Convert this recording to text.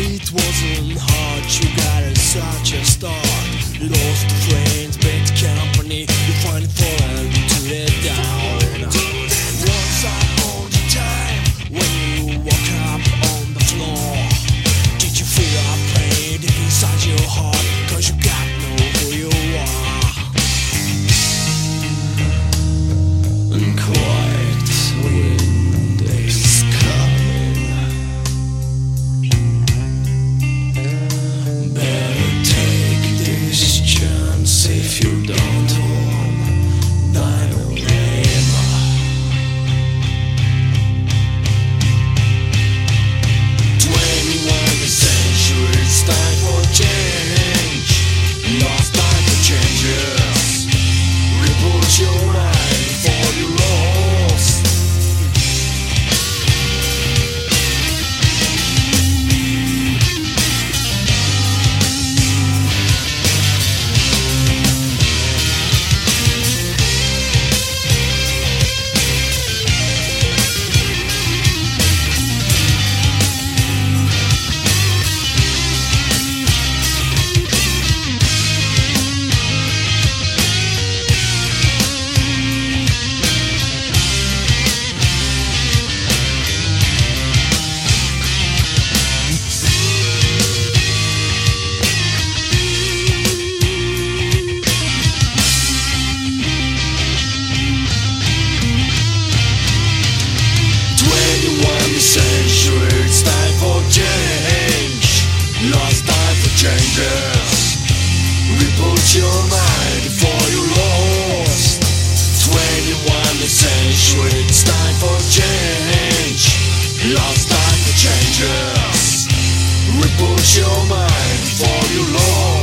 It wasn't hard, you got such a start. Lost friends, bad company, you finally fallen to the down. Once upon a time, when you woke up on the floor, did you feel a pain deep inside your heart? Cause you got know who you are. And quiet wind is coming. Better take this chance if you don't want thine own name. 21st century, it's time for change. Lost time for changes. Reboot your mind before you lost. Century, it's time for change. Lost time for changes. Reboot your mind before you lost. 21st century, it's time for change. Lost time for changes. Reboot your mind before you lost.